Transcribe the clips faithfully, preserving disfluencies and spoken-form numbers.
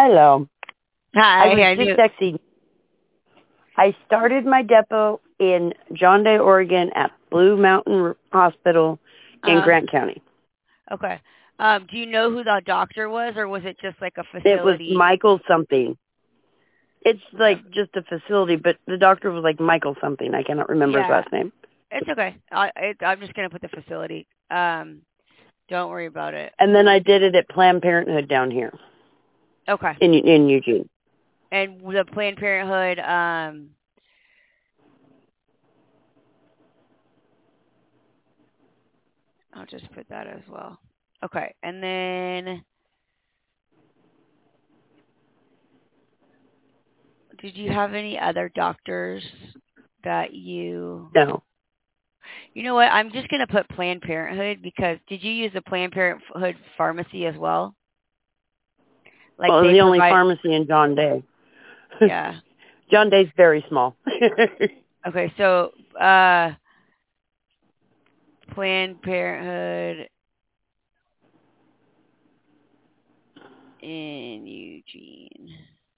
Hello. I Hi. was I just knew. texting. I started my depot in John Day, Oregon at Blue Mountain Hospital in Uh, Grant County. okay. Um, do you know who the doctor was, or was it just like a It was facility? Michael something. It's Okay. like just a facility, but the doctor was like Michael something. I cannot remember his Yeah, last name. it's okay. I, it, I'm just gonna put the facility. Um, don't worry about it. And then I did it at Planned Parenthood down here Okay. in in Eugene. And the Planned Parenthood. Um, I'll just put that as well. Okay. And then, did you have any other doctors that you? No. You know what? I'm just gonna put Planned Parenthood because did you use the Planned Parenthood pharmacy as well? Like Well, it was they the only provide. pharmacy in John Day. Yeah. John Day's very small. Okay. So, uh, Planned Parenthood in Eugene.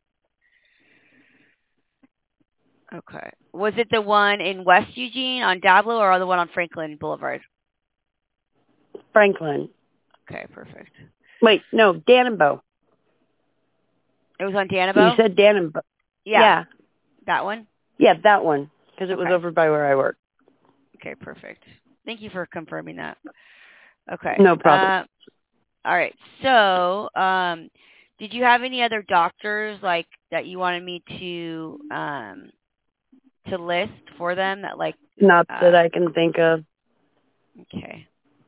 Okay. Was it the one in West Eugene on Dablo or the one on Franklin Boulevard? Franklin. Okay, perfect. Wait, no, Danenbo. It was on You Danabo? said Danenbo. Yeah. Yeah. That one? Yeah, that one. Because it was Okay. over by where I work. Okay, perfect. Thank you for confirming that. Okay. No problem. Uh, all right. So, um, did you have any other doctors like that you wanted me to um to list for them that like Not that uh I can think of. okay.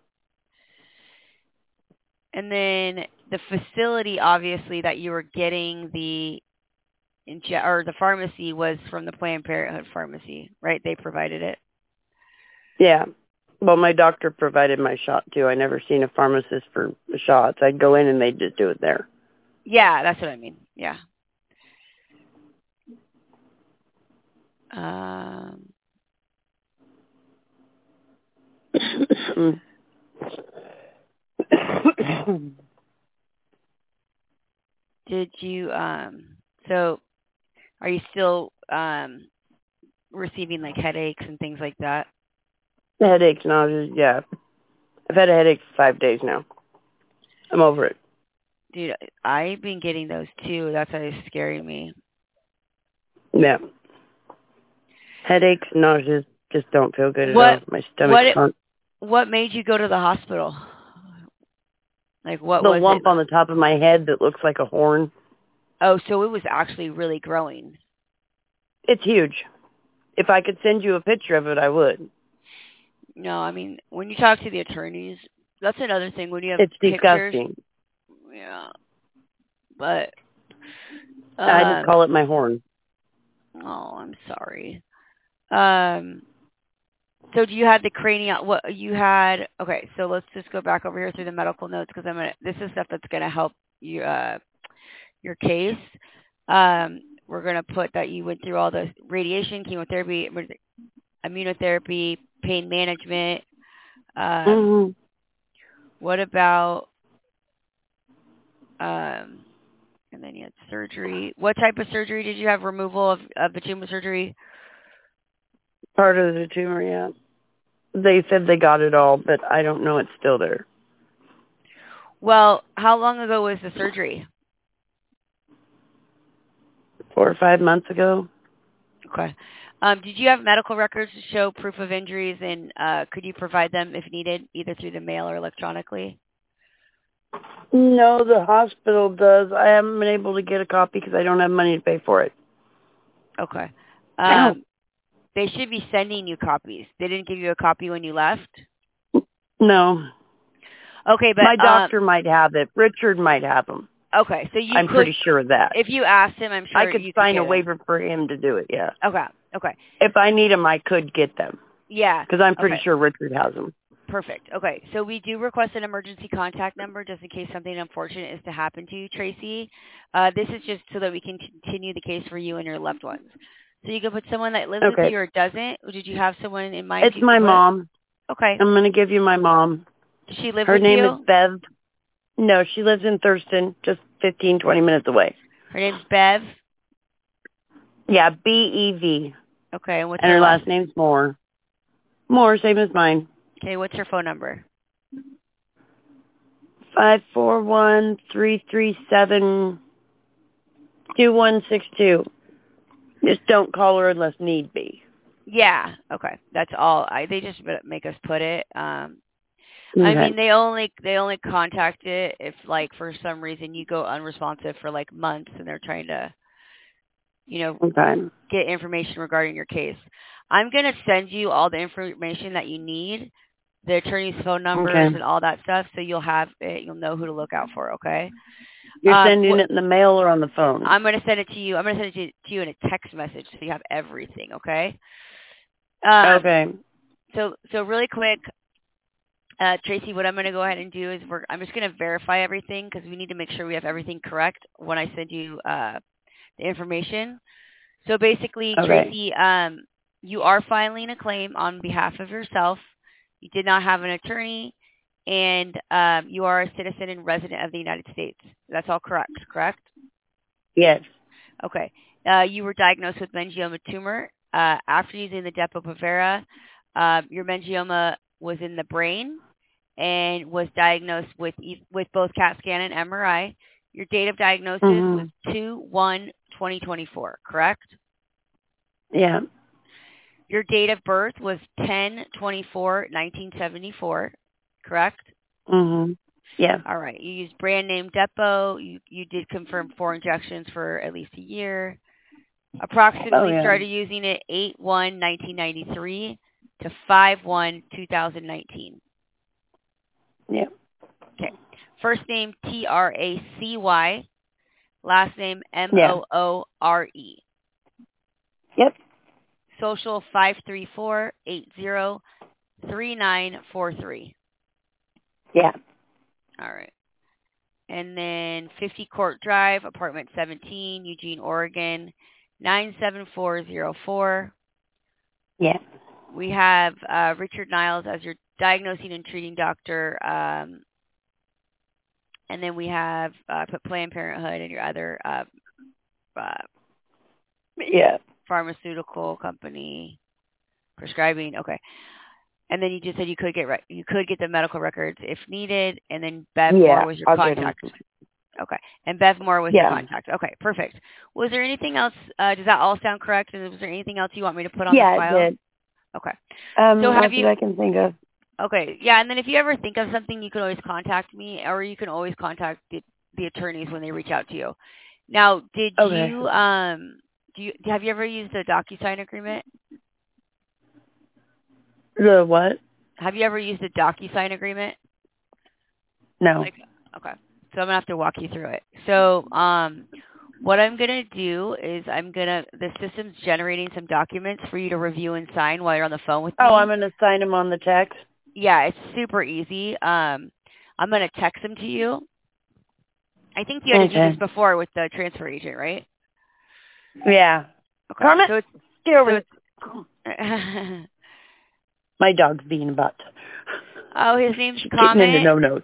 And then the facility obviously that you were getting the inje- or the pharmacy was from the Planned Parenthood pharmacy, right? They provided it. Yeah. Well, my doctor provided my shot, too. I never seen a pharmacist for the shots. I'd go in and they'd just do it there. Yeah, that's what I mean. Yeah. Um did you um so are you still um receiving like headaches and things like that? Headaches, nausea, yeah. I've had a headache for five days now. I'm over it. Dude, I've been getting those too. That's why it's scaring me. Yeah. Headaches, nausea, just don't feel good at all. What My what stomach's it, on. what made you go to the hospital? Like what The was it? lump on the top of my head that looks like a horn. Oh, so it was actually really growing. It's huge. If I could send you a picture of it, I would. No, I mean, when you talk to the attorneys, that's another thing. When you have It's pictures, disgusting. yeah. But, I just um, call it my horn. oh, I'm sorry. Um, so do you have the cranial? What you had? Okay, so let's just go back over here through the medical notes because I'm gonna. This is stuff that's gonna help you, uh, your case. Um, we're gonna put that you went through all the radiation, chemotherapy, immunotherapy, pain management. Um, Mm-hmm. what about? Um, and then you had surgery. What type of surgery did you have? Removal of, of the tumor surgery? Part of the tumor, yeah. They said they got it all, but I don't know it's still there. Well, how long ago was the surgery? Four or five months ago. Okay. Um, did you have medical records to show proof of injuries, and uh, could you provide them if needed, either through the mail or electronically? No, the hospital does. I haven't been able to get a copy because I don't have money to pay for it. Okay. Um, they should be sending you copies. They didn't give you a copy when you left? No. Okay, but My um, doctor might have it. Richard might have them. okay, so you I'm could, pretty sure of that. if you asked him, I'm sure I could you sign could a get waiver for him to do it, yeah. them. Okay, okay. If I need them, I could get them. Yeah. Because I'm pretty Okay. sure Richard has them. Perfect. Okay, so we do request an emergency contact number just in case something unfortunate is to happen to you, Tracy. Uh, this is just so that we can continue the case for you and your loved ones. So you can put someone that lives Okay. with you or doesn't. Or did you have someone in mind? It's you my could put? mom. Okay. I'm going to give you my mom. Does she live Her with name you? is Bev. No, she lives in Thurston, just fifteen, twenty minutes away. Her name's Bev. Yeah, B E V. Okay, and what's And her her last? last name's Moore. Moore, same as mine. Okay, what's her phone number? Five four one three three seven two one six two. Just don't call her unless need be. Yeah. Okay, that's all. I they just make us put it. Um, Okay. I mean, they only they only contact it if, like, for some reason you go unresponsive for like months and they're trying to, you know, Okay. get information regarding your case. I'm gonna send you all the information that you need, the attorney's phone numbers Okay. and all that stuff, so you'll have it. You'll know who to look out for. Okay. You're Um, sending what, it in the mail or on the phone? I'm gonna send it to you. I'm gonna send it to, to you in a text message, so you have everything. Okay. Um, Okay. So so really quick. Uh, Tracy, what I'm going to go ahead and do is we're, I'm just going to verify everything because we need to make sure we have everything correct when I send you uh, the information. So basically, Okay. Tracy, um, you are filing a claim on behalf of yourself. You did not have an attorney, and um, you are a citizen and resident of the United States. That's all correct, correct? Yes. Okay. Uh, you were diagnosed with meningioma tumor uh, after using the Depo-Provera. Uh, your meningioma was in the brain and was diagnosed with e- with both CAT scan and M R I. Your date of diagnosis Mm-hmm. was two one twenty twenty-four, correct? Yeah. Your date of birth was ten twenty-four nineteen seventy-four, correct? Mm-hmm. Yeah. All right. You used brand name Depo. You you did confirm four injections for at least a year. Approximately Oh, yeah. started using it eight one nineteen ninety-three to five one two thousand nineteen. Yeah. Okay. First name T R A C Y. Last name M Yeah. O O R E. Yep. Social five three four eight zero three nine four three. Yeah. All right. And then fifty Court Drive, apartment seventeen, Eugene, Oregon, nine seven four zero four. Yeah. We have uh, Richard Niles as your diagnosing and treating doctor. Um, and then we have uh, put Planned Parenthood and your other uh, uh, Yeah. pharmaceutical company prescribing. Okay. And then you just said you could get re- you could get the medical records if needed. And then Bev Yeah. Moore was your I'll get 'em. contact. Okay. And Bev Moore was Yeah. your contact. Okay, perfect. Was there anything else? Uh, does that all sound correct? And was there anything else you want me to put on Yeah, the it file? did. Okay. Um, So have not you? that I can think of. Okay. Yeah. And then if you ever think of something, you can always contact me, or you can always contact the, the attorneys when they reach out to you. Now, did Okay. you um do you have you ever used a DocuSign agreement? The what? Have you ever used a DocuSign agreement? No. Like, okay. So I'm gonna have to walk you through it. So, um, what I'm gonna do is I'm gonna the system's generating some documents for you to review and sign while you're on the phone with me. Oh, I'm going to sign them on the text? Yeah, it's super easy. Um, I'm gonna text them to you. I think you had to do Okay. this before with the transfer agent, right? Yeah. Okay. Carmen, So it's get over so here. it's My dog's being a butt. oh, his name's She's getting into Comet. no-nos.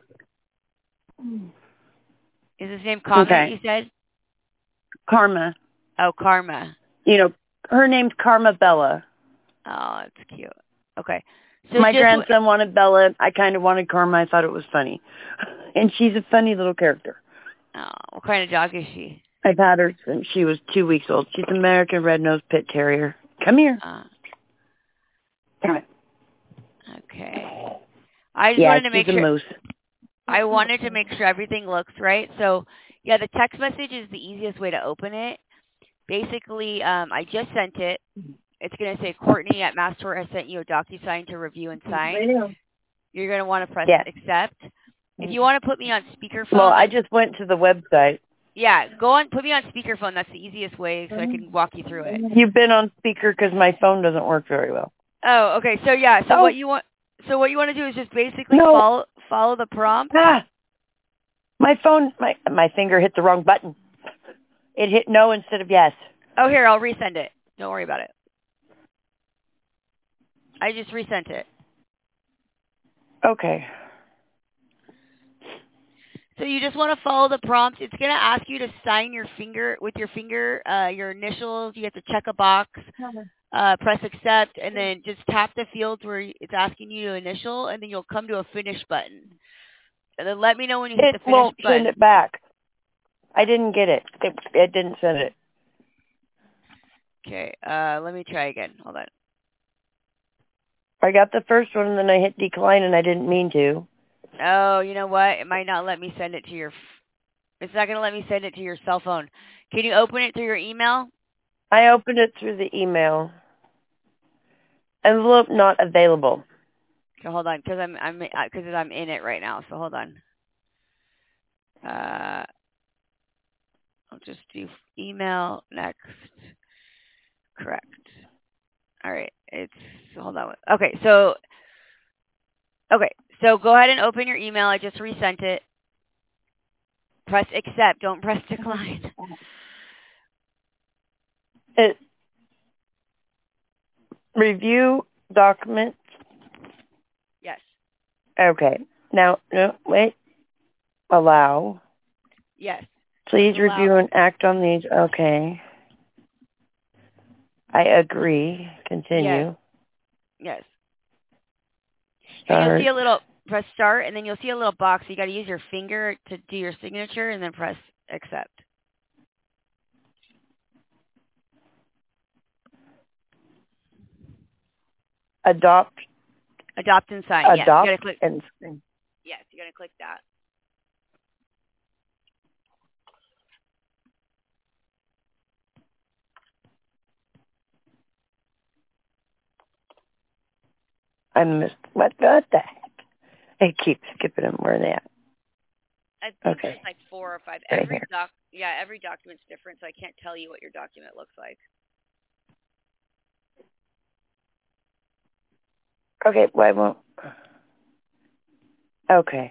Is his name Comet? Okay. You said? Karma. Oh, Karma. You know, her name's Karma Bella. Oh, that's cute. Okay. So My just, grandson wanted Bella. I kind of wanted Karma. I thought it was funny. And she's a funny little character. oh, what kind of dog is she? I've had her since she was two weeks old. She's an American Red-Nosed Pit Terrier. Come here. Uh, Come here. okay. I just Yeah, wanted to she's make a sure. moose. I wanted to make sure everything looks right. So, yeah, the text message is the easiest way to open it. Basically, um, I just sent it. It's going to say, Courtney at Master has sent you a DocuSign to review and sign. You're going to want to press Yeah. accept. If you want to put me on speakerphone. Well, I just went to the website. Yeah, go on. Put me on speakerphone. That's the easiest way so I can walk you through it. You've been on speaker because my phone doesn't work very well. Oh, okay. So, yeah. So Oh. what you want So what you want to do is just basically No. follow follow the prompt. Ah, my phone, my my finger hit the wrong button. It hit no instead of yes. Oh, here, I'll resend it. Don't worry about it. I just resent it. Okay. So you just want to follow the prompts. It's going to ask you to sign your finger with your finger, uh, your initials. You have to check a box, uh, press accept, and then just tap the fields where it's asking you to initial, and then you'll come to a finish button. And then let me know when you hit It the finish won't button. send it back. I didn't get it. It, it didn't send it. Okay, uh, let me try again. Hold on. I got the first one, and then I hit decline, and I didn't mean to. Oh, you know what? It might not let me send it to your... It's not going to let me send it to your cell phone. Can you open it through your email? I opened it through the email. Envelope not available. Okay, hold on, because I'm I'm because I'm in it right now. So hold on. Uh, I'll just do email next. Correct. All right. It's hold on. Okay, so okay, so go ahead and open your email. I just resent it. Press accept. Don't press decline. It review documents. Yes. Okay. Now, no, wait. Allow. Yes. Please Allow. review and act on these. Okay. I agree. Continue. Yes. Yes. Start. And you'll see a little, press start, and then you'll see a little box. You got to use your finger to do your signature, and then press accept. Adopt. Adopt and sign. Adopt yes. You gotta click. and sign. Yes, you got to click that. I missed. What, what the heck? It keeps skipping them. Where are they at? I think Okay. there's like four or five. Right every here. doc, yeah, every document's different, so I can't tell you what your document looks like. Okay, why won't... Okay.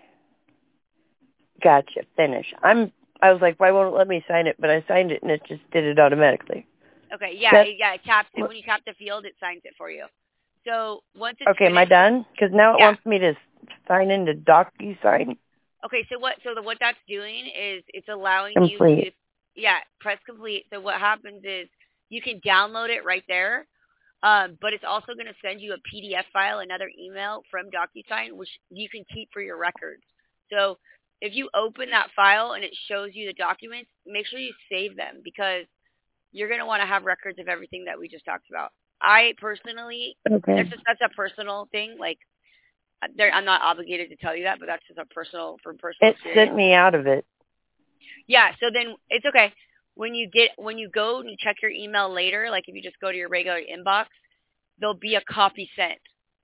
Gotcha. Finish. I'm... I was like, why won't it let me sign it? But I signed it, and it just did it automatically. Okay, yeah, That's, it, yeah, it taps it. When you tap the field, it signs it for you. So once it's okay, finished, am I done? Because now it yeah. wants me to sign into DocuSign. Okay, so what? So the, what that's doing is it's allowing Complete. you to, yeah, press complete. So what happens is you can download it right there, um, but it's also going to send you a P D F file, another email from DocuSign, which you can keep for your records. So if you open that file and it shows you the documents, make sure you save them because you're going to want to have records of everything that we just talked about. I personally, Okay. that's just, that's a personal thing. Like, there, I'm not obligated to tell you that, but that's just a personal, from personal It experience. sent me out of it. Yeah, so then it's okay. When you get, when you go and you check your email later, like if you just go to your regular inbox, there'll be a copy sent,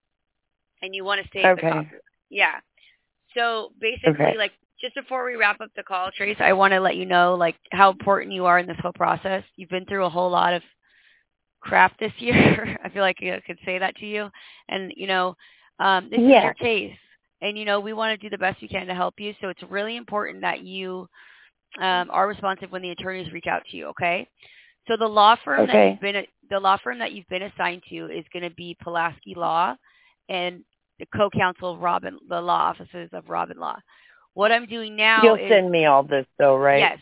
and you want to save Okay. the copy. Yeah. So basically, Okay. like, just before we wrap up the call, Trace, I want to let you know, like, how important you are in this whole process. You've been through a whole lot of crap this year. I feel like I could say that to you. And, you know, um, this Yeah. is your case. And, you know, we want to do the best we can to help you. So it's really important that you um, are responsive when the attorneys reach out to you, okay? So the law firm Okay. that you've been the law firm that you've been assigned to is going to be Pulaski Law and the co-counsel Robin, the law offices of Robin Law. What I'm doing now You'll is send me all this, though, right? yes.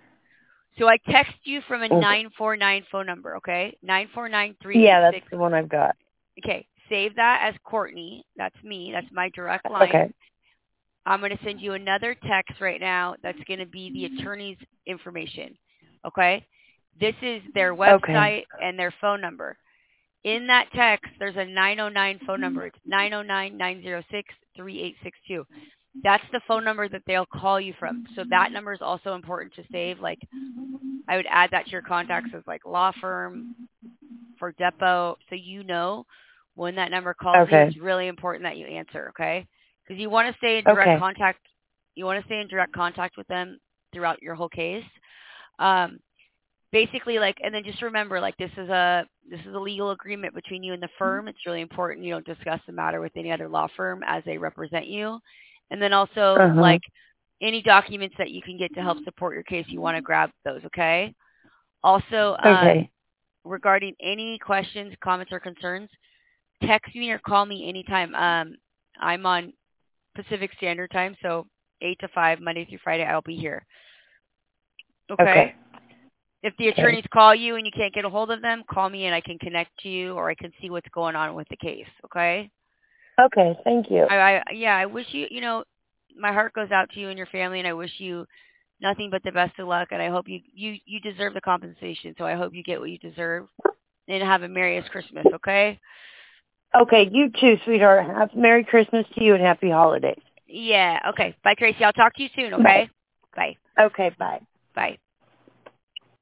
So I text you from a Okay. nine four nine phone number, okay? nine four nine three. Yeah, that's the one I've got. Okay, save that as Courtney. That's me. That's my direct line. Okay. I'm going to send you another text right now that's going to be the attorney's information, okay? This is their website Okay. and their phone number. In that text, there's a nine oh nine phone number. It's nine oh nine, nine oh six, three eight six two. That's the phone number that they'll call you from. So that number is also important to save. Like, I would add that to your contacts as like law firm, for depot, so you know when that number calls Okay. you. It's really important that you answer, okay? Because you want to stay in direct Okay. contact. You want to stay in direct contact with them throughout your whole case. Um, basically, like, and then just remember, like, this is a this is a legal agreement between you and the firm. It's really important you don't discuss the matter with any other law firm as they represent you. And then also, Uh-huh. like, any documents that you can get to help support your case, you want to grab those, okay? Also, um, Okay. regarding any questions, comments, or concerns, text me or call me anytime. Um, I'm on Pacific Standard Time, so eight to five, Monday through Friday. I'll be here. Okay? Okay. If the attorneys Okay. call you and you can't get a hold of them, call me and I can connect you or I can see what's going on with the case. Okay? Okay. Thank you. I, I yeah, I wish you, you know, my heart goes out to you and your family, and I wish you nothing but the best of luck. And I hope you you you deserve the compensation, so I hope you get what you deserve. And have a merriest Christmas, okay? Okay. You too, sweetheart. Have Merry Christmas to you and Happy Holidays. Yeah, okay. Bye, Tracy. I'll talk to you soon, okay? Bye. Bye. Okay. Bye. Bye.